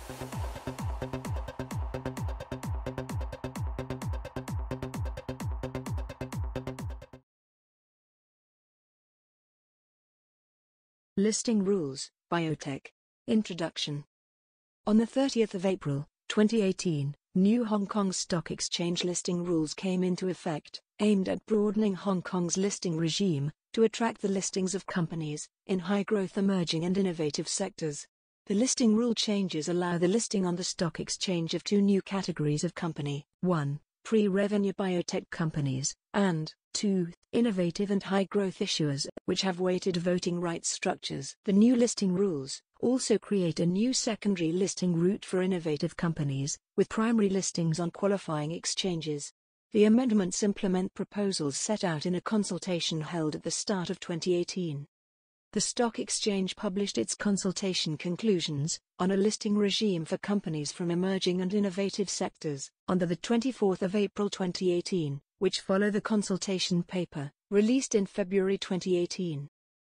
Listing Rules, Biotech. Introduction. On the 30th of April, 2018, new Hong Kong Stock Exchange listing rules came into effect, aimed at broadening Hong Kong's listing regime, to attract the listings of companies in high-growth emerging and innovative sectors. The listing rule changes allow the listing on the stock exchange of two new categories of company: 1. Pre-revenue biotech companies, and 2. Innovative and high-growth issuers, which have weighted voting rights structures. The new listing rules also create a new secondary listing route for innovative companies, with primary listings on qualifying exchanges. The amendments implement proposals set out in a consultation held at the start of 2018. The stock exchange published its consultation conclusions on a listing regime for companies from emerging and innovative sectors on the 24th of April 2018, which follow the consultation paper, released in February 2018.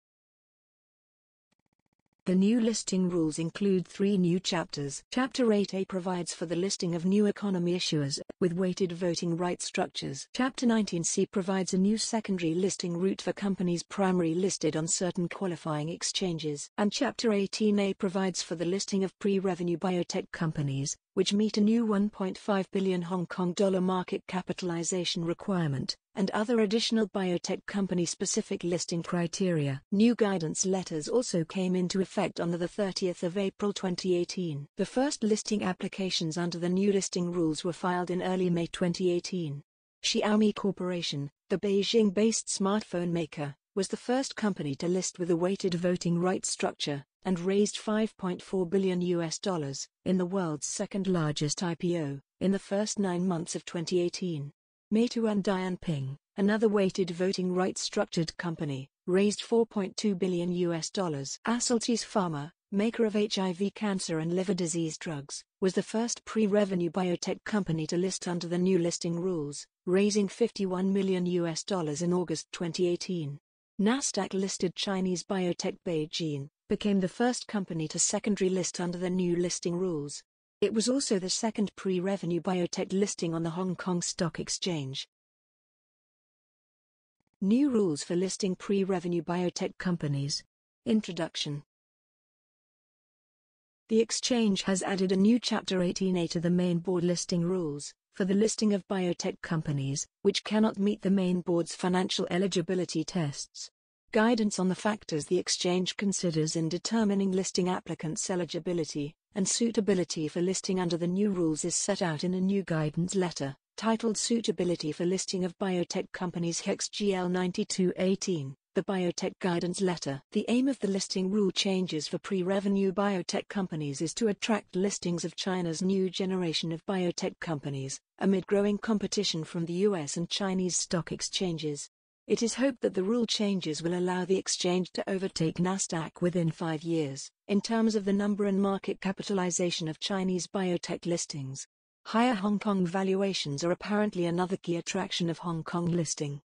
The new listing rules include 3 new chapters. Chapter 8A provides for the listing of new economy issuers, with weighted voting right structures. Chapter 19C provides a new secondary listing route for companies primary listed on certain qualifying exchanges. And Chapter 18A provides for the listing of pre-revenue biotech companies, which meet a new 1.5 billion Hong Kong dollar market capitalization requirement, and other additional biotech company-specific listing criteria. New guidance letters also came into effect on the 30th of April 2018. The first listing applications under the new listing rules were filed in early May 2018. Xiaomi Corporation, the Beijing-based smartphone maker, was the first company to list with a weighted voting rights structure, and raised $5.4 billion in the world's second-largest IPO, in the first 9 months of 2018. Meituan Dianping, another weighted voting rights structured company, raised $4.2 billion. Ascletis Pharma, maker of HIV cancer and liver disease drugs, was the first pre-revenue biotech company to list under the new listing rules, raising $51 million in August 2018. Nasdaq-listed Chinese biotech BeiGene became the first company to secondary list under the new listing rules. It was also the second pre-revenue biotech listing on the Hong Kong Stock Exchange. New rules for listing pre-revenue biotech companies. Introduction. The exchange has added a new Chapter 18A to the main board listing rules, for the listing of biotech companies, which cannot meet the main board's financial eligibility tests. Guidance on the factors the exchange considers in determining listing applicants' eligibility and suitability for listing under the new rules is set out in a new guidance letter, titled Suitability for Listing of Biotech Companies HEX GL 9218, the Biotech Guidance Letter. The aim of the listing rule changes for pre-revenue biotech companies is to attract listings of China's new generation of biotech companies, amid growing competition from the US and Chinese stock exchanges. It is hoped that the rule changes will allow the exchange to overtake Nasdaq within 5 years, in terms of the number and market capitalization of Chinese biotech listings. Higher Hong Kong valuations are apparently another key attraction of Hong Kong listing.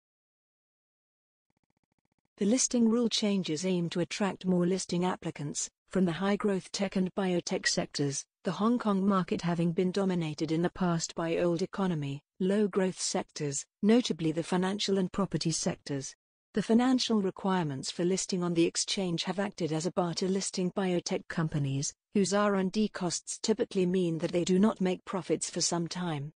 The listing rule changes aim to attract more listing applicants from the high-growth tech and biotech sectors, the Hong Kong market having been dominated in the past by old economy, low-growth sectors, notably the financial and property sectors. The financial requirements for listing on the exchange have acted as a bar to listing biotech companies, whose R&D costs typically mean that they do not make profits for some time.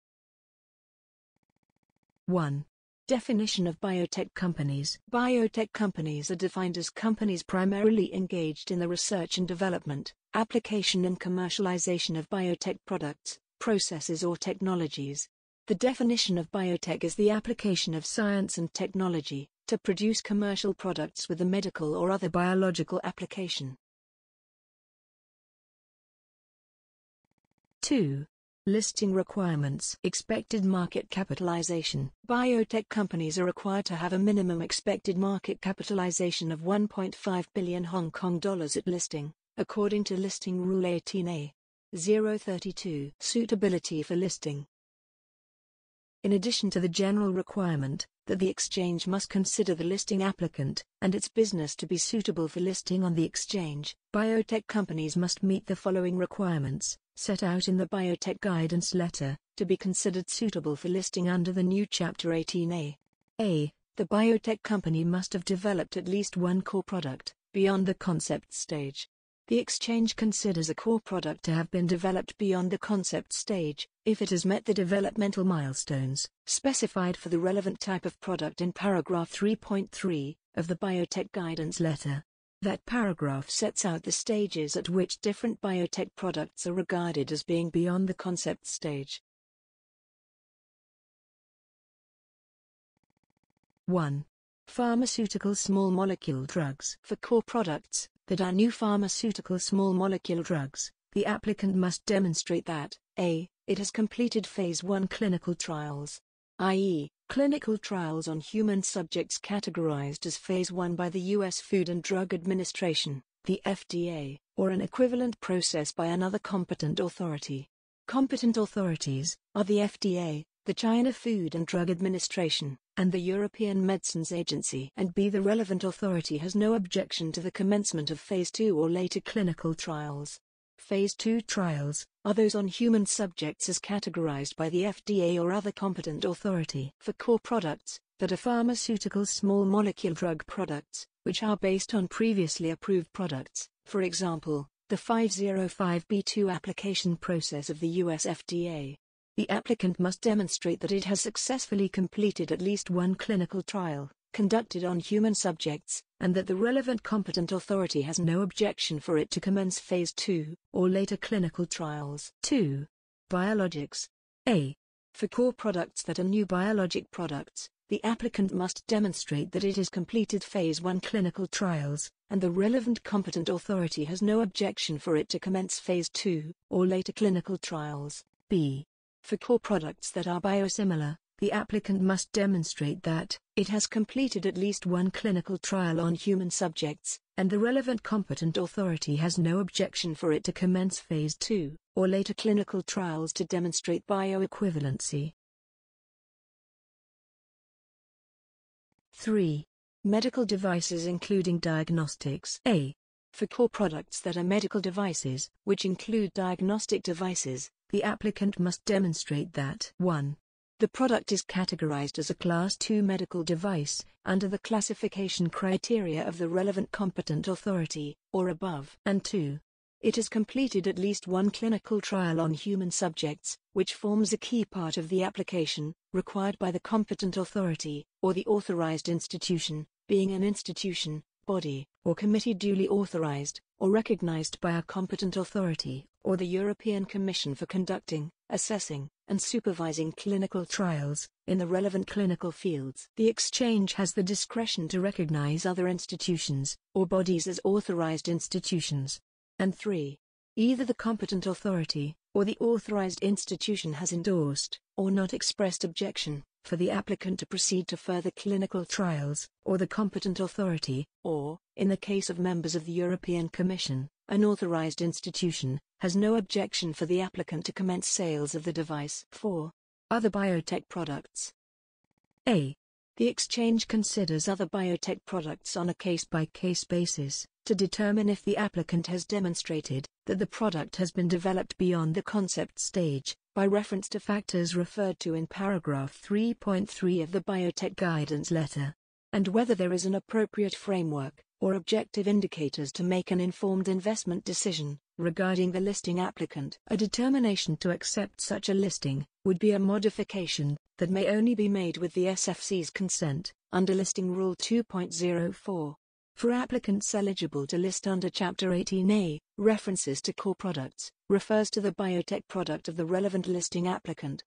1. Definition of biotech companies. Biotech companies are defined as companies primarily engaged in the research and development, application and commercialization of biotech products, processes or technologies. The definition of biotech is the application of science and technology to produce commercial products with a medical or other biological application. 2. Listing requirements. Expected market capitalization. Biotech companies are required to have a minimum expected market capitalization of 1.5 billion Hong Kong dollars at listing, according to Listing Rule 18A. 032. Suitability for listing. In addition to the general requirement that the exchange must consider the listing applicant and its business to be suitable for listing on the exchange. Biotech companies must meet the following requirements, set out in the Biotech Guidance Letter, to be considered suitable for listing under the new Chapter 18A. A. The biotech company must have developed at least one core product, beyond the concept stage. The exchange considers a core product to have been developed beyond the concept stage, if it has met the developmental milestones specified for the relevant type of product in paragraph 3.3 of the Biotech Guidance Letter. That paragraph sets out the stages at which different biotech products are regarded as being beyond the concept stage. 1. Pharmaceutical small molecule drugs. For core products that are new pharmaceutical small molecule drugs, the applicant must demonstrate that a. It has completed Phase 1 clinical trials, i.e., clinical trials on human subjects categorized as Phase 1 by the U.S. Food and Drug Administration, the FDA, or an equivalent process by another competent authority. Competent authorities are the FDA, the China Food and Drug Administration, and the European Medicines Agency. And b. The relevant authority has no objection to the commencement of Phase 2 or later clinical trials. Phase 2 trials are those on human subjects as categorized by the FDA or other competent authority. For core products that are pharmaceutical small molecule drug products, which are based on previously approved products, for example, the 505(b)(2) application process of the US FDA, the applicant must demonstrate that it has successfully completed at least one clinical trial, conducted on human subjects, and that the relevant competent authority has no objection for it to commence Phase 2, or later clinical trials. 2. Biologics. A. For core products that are new biologic products, the applicant must demonstrate that it has completed Phase 1 clinical trials, and the relevant competent authority has no objection for it to commence Phase 2, or later clinical trials. B. For core products that are biosimilar, the applicant must demonstrate that it has completed at least one clinical trial on human subjects, and the relevant competent authority has no objection for it to commence Phase 2, or later clinical trials to demonstrate bioequivalency. 3. Medical devices including diagnostics. A. For core products that are medical devices, which include diagnostic devices, the applicant must demonstrate that 1. The product is categorized as a Class II medical device, under the classification criteria of the relevant competent authority, or above. And 2. It has completed at least one clinical trial on human subjects, which forms a key part of the application, required by the competent authority, or the authorized institution, being an institution, body, or committee duly authorized, or recognized by a competent authority, or the European Commission for conducting, assessing, and supervising clinical trials, in the relevant clinical fields. The exchange has the discretion to recognize other institutions, or bodies as authorized institutions. And 3. Either the competent authority, or the authorized institution has endorsed, or not expressed objection, for the applicant to proceed to further clinical trials, or the competent authority, or, in the case of members of the European Commission, an authorized institution, has no objection for the applicant to commence sales of the device. 4. Other biotech products. A. The exchange considers other biotech products on a case-by-case basis, to determine if the applicant has demonstrated that the product has been developed beyond the concept stage, by reference to factors referred to in paragraph 3.3 of the Biotech Guidance Letter, and whether there is an appropriate framework, or objective indicators to make an informed investment decision regarding the listing applicant. A determination to accept such a listing would be a modification that may only be made with the SFC's consent, under Listing Rule 2.04. For applicants eligible to list under Chapter 18A, references to core products refers to the biotech product of the relevant listing applicant.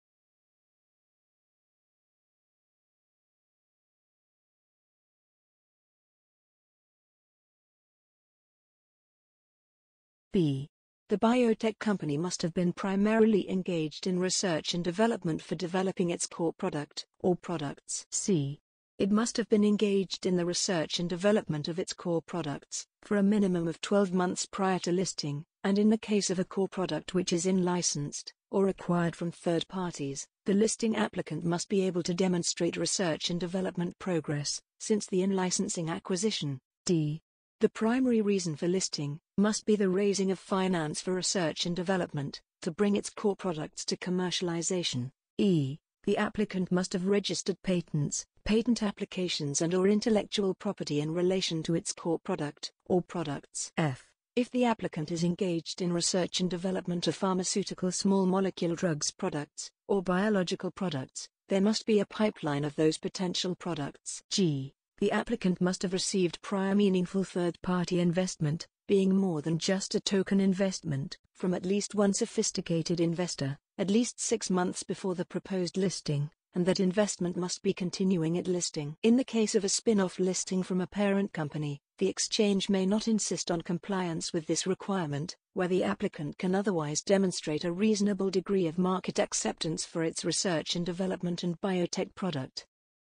B. The biotech company must have been primarily engaged in research and development for developing its core product, or products. C. It must have been engaged in the research and development of its core products for a minimum of 12 months prior to listing, and in the case of a core product which is in-licensed or acquired from third parties, the listing applicant must be able to demonstrate research and development progress since the in-licensing acquisition. D. The primary reason for listing must be the raising of finance for research and development to bring its core products to commercialization. E. The applicant must have registered patents, patent applications and/or intellectual property in relation to its core product or products. F. If the applicant is engaged in research and development of pharmaceutical small molecule drugs products or biological products, there must be a pipeline of those potential products. G. The applicant must have received prior meaningful third-party investment, being more than just a token investment, from at least one sophisticated investor, at least 6 months before the proposed listing, and that investment must be continuing at listing. In the case of a spin-off listing from a parent company, the exchange may not insist on compliance with this requirement, where the applicant can otherwise demonstrate a reasonable degree of market acceptance for its research and development and biotech product.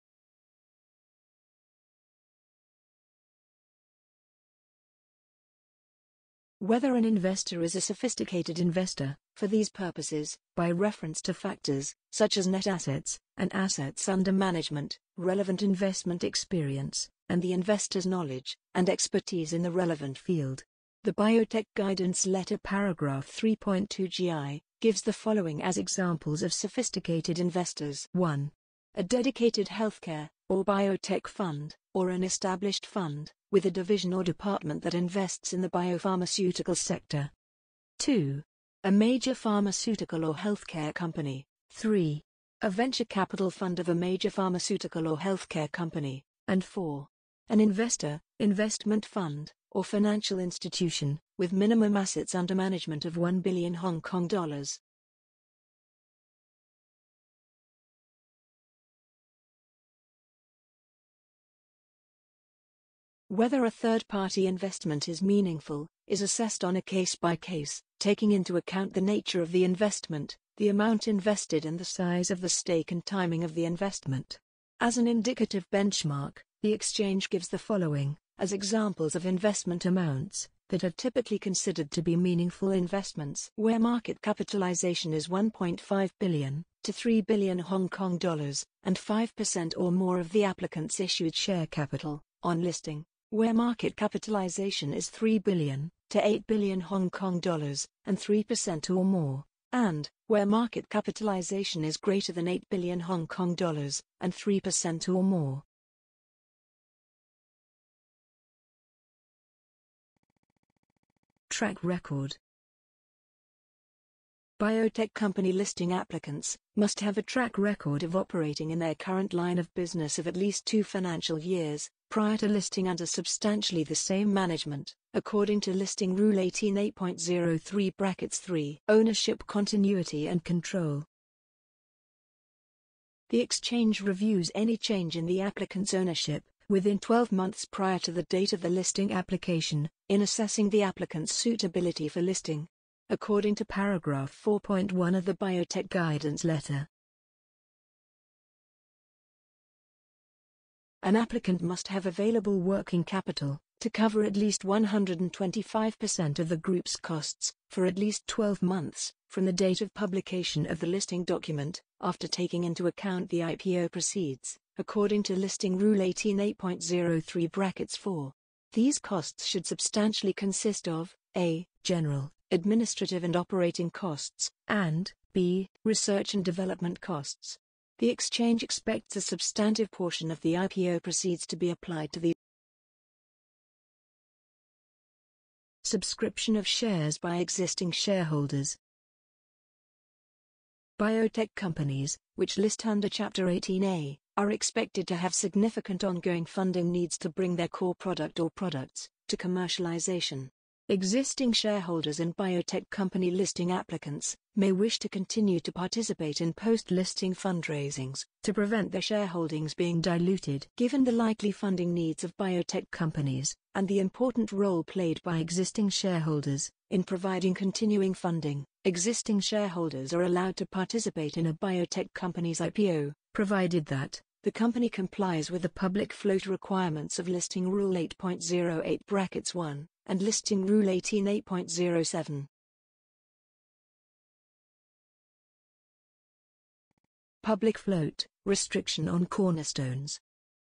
Whether an investor is a sophisticated investor, for these purposes, by reference to factors such as net assets and assets under management, relevant investment experience, and the investor's knowledge and expertise in the relevant field. The Biotech Guidance Letter paragraph 3.2 GI gives the following as examples of sophisticated investors. 1. A dedicated healthcare or biotech fund, or an established fund, with a division or department that invests in the biopharmaceutical sector. 2. A major pharmaceutical or healthcare company. 3. A venture capital fund of a major pharmaceutical or healthcare company. And 4. An investor, investment fund, or financial institution, with minimum assets under management of 1 billion Hong Kong dollars. Whether a third-party investment is meaningful, is assessed on a case-by-case, taking into account the nature of the investment, the amount invested and the size of the stake and timing of the investment. As an indicative benchmark, the exchange gives the following, as examples of investment amounts, that are typically considered to be meaningful investments. Where market capitalization is 1.5 billion to 3 billion Hong Kong dollars, and 5% or more of the applicant's issued share capital, on listing. Where market capitalization is 3 billion to 8 billion Hong Kong dollars, and 3% or more, and where market capitalization is greater than 8 billion Hong Kong dollars, and 3% or more. Track record. Biotech company listing applicants must have a track record of operating in their current line of business of at least 2 financial years, prior to listing under substantially the same management, according to Listing Rule 18.8.03(3). Ownership continuity and control. The exchange reviews any change in the applicant's ownership, within 12 months prior to the date of the listing application, in assessing the applicant's suitability for listing, according to paragraph 4.1 of the Biotech Guidance Letter. An applicant must have available working capital to cover at least 125% of the group's costs for at least 12 months from the date of publication of the listing document, after taking into account the IPO proceeds, according to Listing Rule 18.8.03(4). These costs should substantially consist of a. General, administrative and operating costs, and b. Research and development costs. The exchange expects a substantive portion of the IPO proceeds to be applied to the subscription of shares by existing shareholders. Biotech companies, which list under Chapter 18A, are expected to have significant ongoing funding needs to bring their core product or products to commercialization. Existing shareholders and biotech company listing applicants may wish to continue to participate in post-listing fundraisings to prevent their shareholdings being diluted. Given the likely funding needs of biotech companies and the important role played by existing shareholders in providing continuing funding, existing shareholders are allowed to participate in a biotech company's IPO, provided that the company complies with the public float requirements of Listing Rule 8.08(1) and Listing Rule 18.8.07. Public float restriction on cornerstones.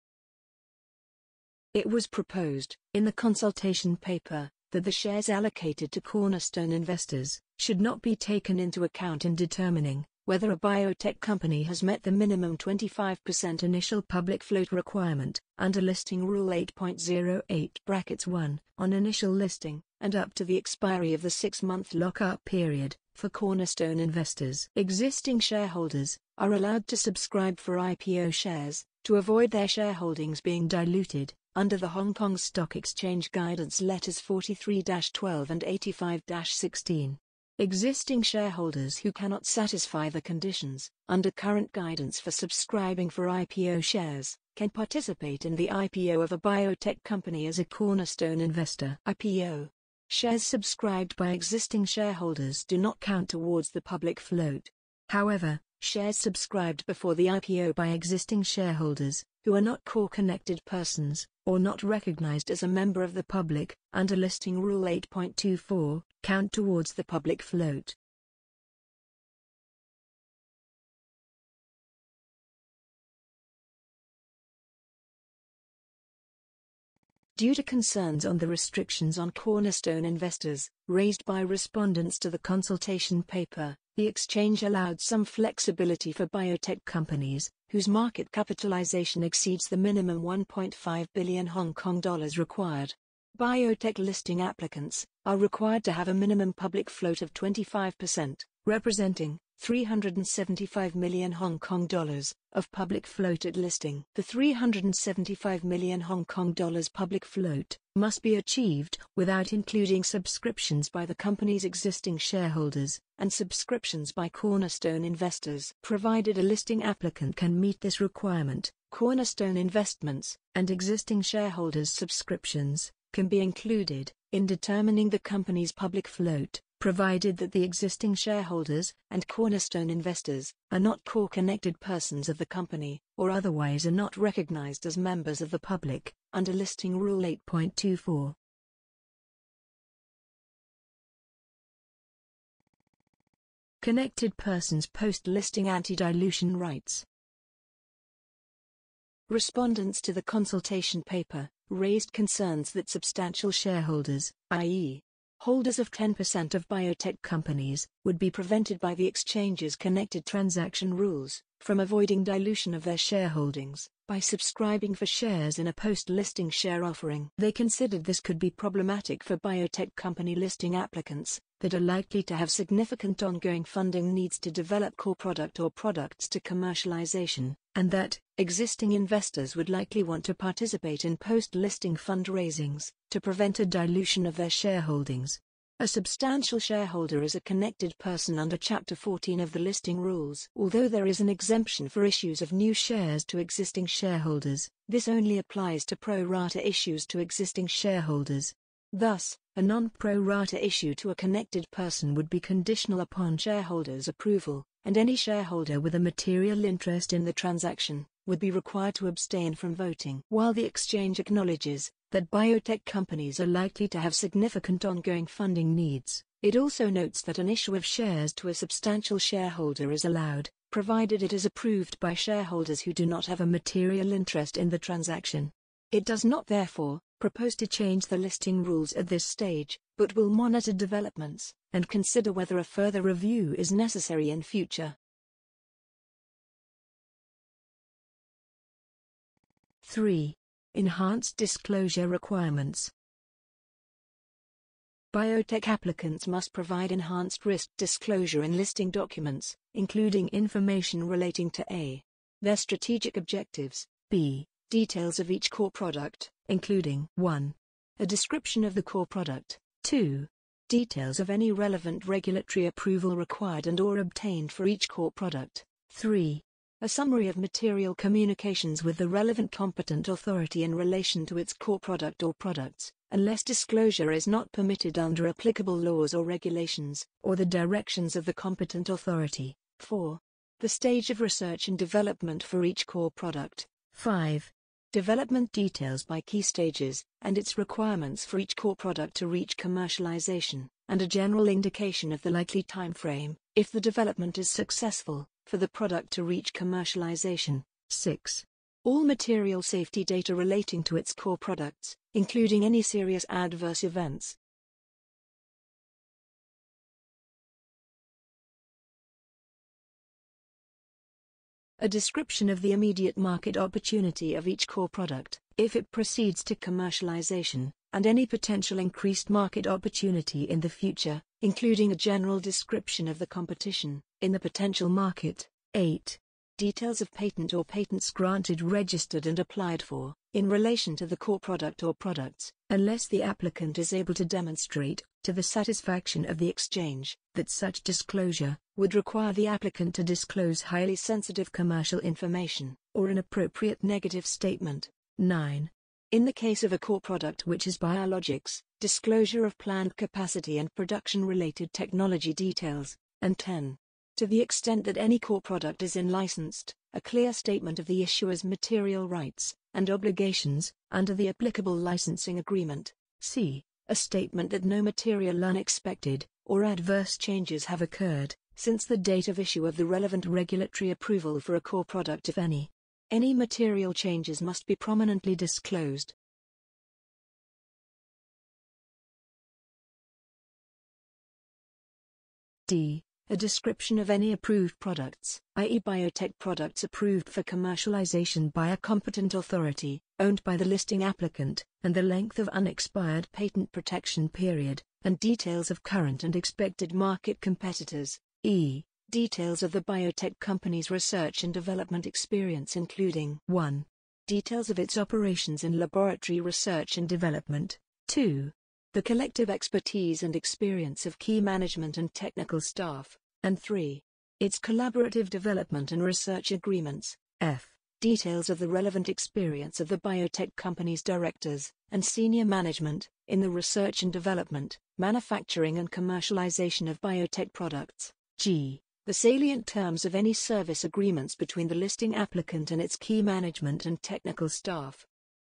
It was proposed, in the consultation paper, that the shares allocated to cornerstone investors should not be taken into account in determining whether a biotech company has met the minimum 25% initial public float requirement under Listing Rule 8.08(1) on initial listing, and up to the expiry of the 6-month lock-up period for cornerstone investors. Existing shareholders are allowed to subscribe for IPO shares to avoid their shareholdings being diluted under the Hong Kong Stock Exchange Guidance Letters 43-12 and 85-16. Existing shareholders who cannot satisfy the conditions under current guidance for subscribing for IPO shares can participate in the IPO of a biotech company as a cornerstone investor. IPO shares subscribed by existing shareholders do not count towards the public float. However, shares subscribed before the IPO by existing shareholders who are not core-connected persons or not recognized as a member of the public under Listing Rule 8.24 count towards the public float. Due to concerns on the restrictions on cornerstone investors raised by respondents to the consultation paper, the exchange allowed some flexibility for biotech companies whose market capitalization exceeds the minimum 1.5 billion Hong Kong dollars required. Biotech listing applicants are required to have a minimum public float of 25%, representing 375 million Hong Kong dollars of public float at listing. The 375 million Hong Kong dollars public float must be achieved without including subscriptions by the company's existing shareholders and subscriptions by cornerstone investors. Provided a listing applicant can meet this requirement, cornerstone investments and existing shareholders' subscriptions can be included in determining the company's public float, provided that the existing shareholders and cornerstone investors are not core-connected persons of the company, or otherwise are not recognized as members of the public, under Listing Rule 8.24. Connected persons post-listing anti-dilution rights. Respondents to the consultation paper raised concerns that substantial shareholders, i.e., holders of 10% of biotech companies, would be prevented by the exchange's connected transaction rules from avoiding dilution of their shareholdings by subscribing for shares in a post-listing share offering. They considered this could be problematic for biotech company listing applicants that are likely to have significant ongoing funding needs to develop core product or products to commercialization, and that existing investors would likely want to participate in post-listing fundraisings to prevent a dilution of their shareholdings. A substantial shareholder is a connected person under Chapter 14 of the Listing Rules. Although there is an exemption for issues of new shares to existing shareholders, this only applies to pro rata issues to existing shareholders. Thus, a non-pro rata issue to a connected person would be conditional upon shareholders' approval, and any shareholder with a material interest in the transaction would be required to abstain from voting. While the exchange acknowledges that biotech companies are likely to have significant ongoing funding needs, it also notes that an issue of shares to a substantial shareholder is allowed, provided it is approved by shareholders who do not have a material interest in the transaction. It does not therefore propose to change the listing rules at this stage, but will monitor developments and consider whether a further review is necessary in future. 3. Enhanced disclosure requirements. Biotech applicants must provide enhanced risk disclosure in listing documents, including information relating to a. their strategic objectives, b. details of each core product, including 1. a description of the core product, 2. details of any relevant regulatory approval required and/or obtained for each core product, 3. a summary of material communications with the relevant competent authority in relation to its core product or products, unless disclosure is not permitted under applicable laws or regulations, or the directions of the competent authority, 4. The stage of research and development for each core product. 5. Development details by key stages, and its requirements for each core product to reach commercialization, and a general indication of the likely timeframe, if the development is successful, for the product to reach commercialization. 6. All material safety data relating to its core products, including any serious adverse events. A description of the immediate market opportunity of each core product, if it proceeds to commercialization, and any potential increased market opportunity in the future, including a general description of the competition in the potential market. 8. Details of patent or patents granted, registered and applied for, in relation to the core product or products, unless the applicant is able to demonstrate, to the satisfaction of the exchange, that such disclosure would require the applicant to disclose highly sensitive commercial information, or an appropriate negative statement. 9. In the case of a core product which is biologics, disclosure of planned capacity and production-related technology details. And 10. To the extent that any core product is in-licensed, a clear statement of the issuer's material rights and obligations under the applicable licensing agreement. C. A statement that no material unexpected or adverse changes have occurred since the date of issue of the relevant regulatory approval for a core product, if any. Any material changes must be prominently disclosed. D. A description of any approved products, i.e. biotech products approved for commercialization by a competent authority, owned by the listing applicant, and the length of unexpired patent protection period, and details of current and expected market competitors. E. Details of the biotech company's research and development experience, including 1. Details of its operations in laboratory research and development. 2. The collective expertise and experience of key management and technical staff. And 3. Its collaborative development and research agreements. F. Details of the relevant experience of the biotech company's directors and senior management in the research and development, manufacturing and commercialization of biotech products. G. The salient terms of any service agreements between the listing applicant and its key management and technical staff.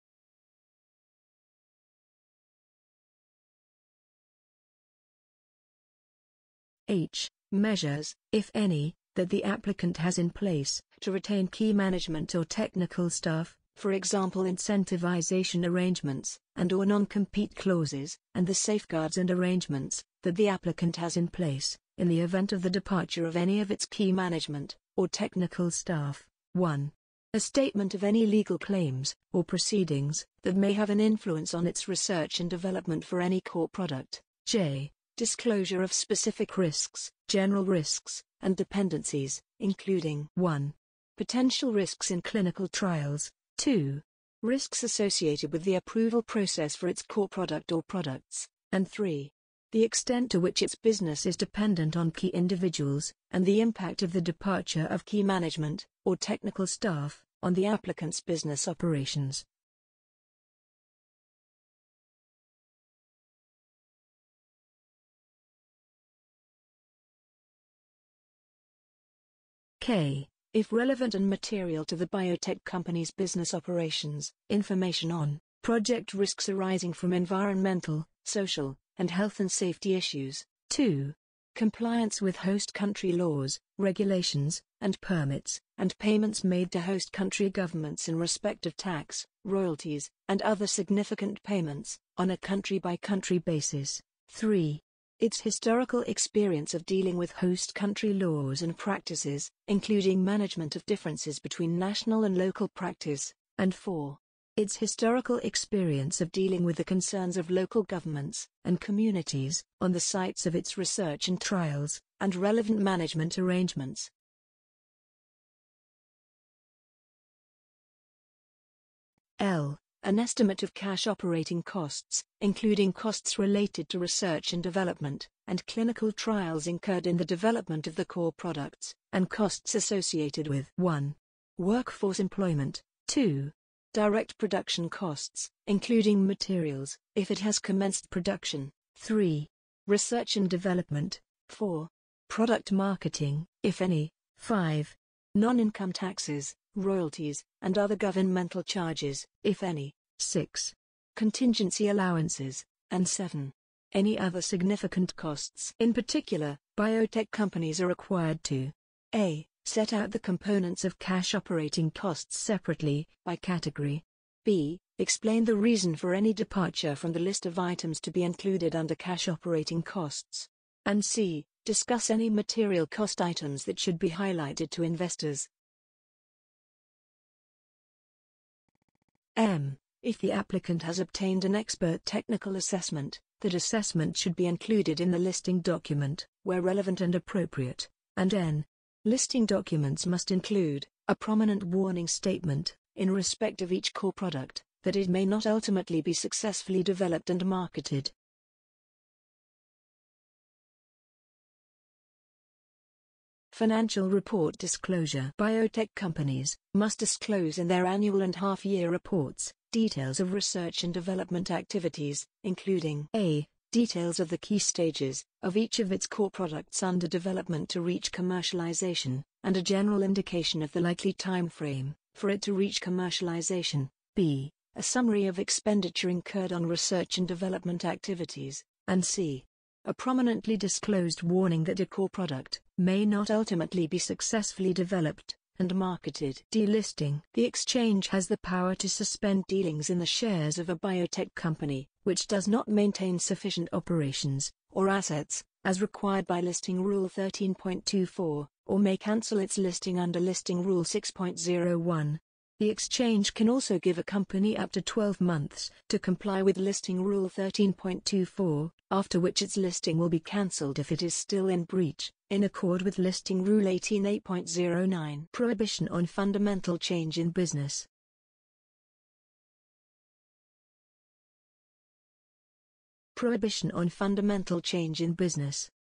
H. Measures, if any, that the applicant has in place to retain key management or technical staff, for example incentivization arrangements and/or non-compete clauses, and the safeguards and arrangements that the applicant has in place in the event of the departure of any of its key management or technical staff. 1. A statement of any legal claims or proceedings that may have an influence on its research and development for any core product. J. Disclosure of specific risks, general risks, and dependencies, including 1. Potential risks in clinical trials. 2. Risks associated with the approval process for its core product or products. And 3. The extent to which its business is dependent on key individuals, and the impact of the departure of key management or technical staff on the applicant's business operations. K. If relevant and material to the biotech company's business operations, information on project risks arising from environmental, social, and health and safety issues. 2. Compliance with host country laws, regulations, and permits, and payments made to host country governments in respect of tax, royalties, and other significant payments, on a country-by-country basis. 3. Its historical experience of dealing with host country laws and practices, including management of differences between national and local practice. And 4. Its historical experience of dealing with the concerns of local governments and communities on the sites of its research and trials, and relevant management arrangements. L. An estimate of cash operating costs, including costs related to research and development, and clinical trials incurred in the development of the core products, and costs associated with 1. Workforce employment. 2. Direct production costs, including materials, if it has commenced production. 3. Research and development. 4. Product marketing, if any. 5. Non-income taxes, royalties, and other governmental charges, if any. 6. Contingency allowances, and 7. Any other significant costs. In particular, biotech companies are required to a. Set out the components of cash operating costs separately, by category. b. Explain the reason for any departure from the list of items to be included under cash operating costs. And c. Discuss any material cost items that should be highlighted to investors. If the applicant has obtained an expert technical assessment, that assessment should be included in the listing document, where relevant and appropriate. And n. Listing documents must include a prominent warning statement, in respect of each core product, that it may not ultimately be successfully developed and marketed. Financial report disclosure. Biotech companies must disclose in their annual and half-year reports details of research and development activities, including a. Details of the key stages of each of its core products under development to reach commercialization, and a general indication of the likely time frame for it to reach commercialization. b. A summary of expenditure incurred on research and development activities, and c. A prominently disclosed warning that a core product may not ultimately be successfully developed and marketed. Delisting. The exchange has the power to suspend dealings in the shares of a biotech company, which does not maintain sufficient operations or assets, as required by Listing Rule 13.24, or may cancel its listing under Listing Rule 6.01. The exchange can also give a company up to 12 months to comply with Listing Rule 13.24, after which its listing will be cancelled if it is still in breach, in accord with Listing Rule 18.8.09. Prohibition on fundamental change in business. Prohibition on fundamental change in business.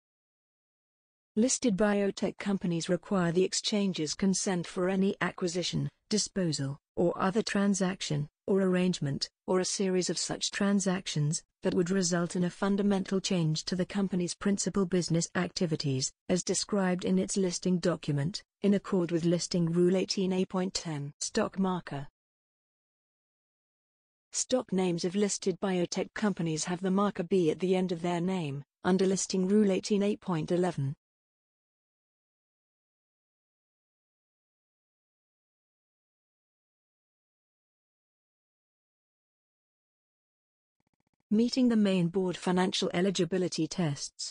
Listed biotech companies require the exchange's consent for any acquisition, disposal, or other transaction, or arrangement, or a series of such transactions, that would result in a fundamental change to the company's principal business activities, as described in its listing document, in accord with Listing Rule 18A.10. Stock marker. Stock names of listed biotech companies have the marker B at the end of their name, under Listing Rule 18A.11. Meeting the main board financial eligibility tests.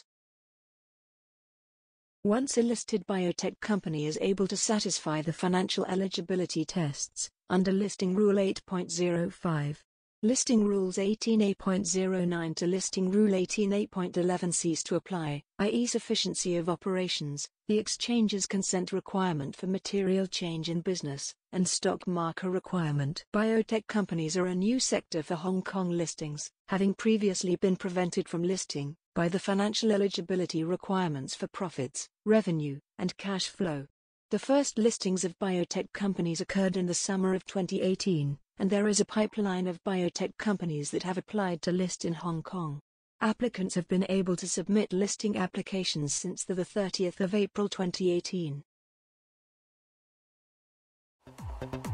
Once a listed biotech company is able to satisfy the financial eligibility tests, under Listing Rule 8.05, Listing Rules 18A.09 to Listing Rule 18A.11 cease to apply, i.e. sufficiency of operations, the exchange's consent requirement for material change in business, and stock marker requirement. Biotech companies are a new sector for Hong Kong listings, having previously been prevented from listing by the financial eligibility requirements for profits, revenue, and cash flow. The first listings of biotech companies occurred in the summer of 2018, and there is a pipeline of biotech companies that have applied to list in Hong Kong. Applicants have been able to submit listing applications since the 30th of April 2018.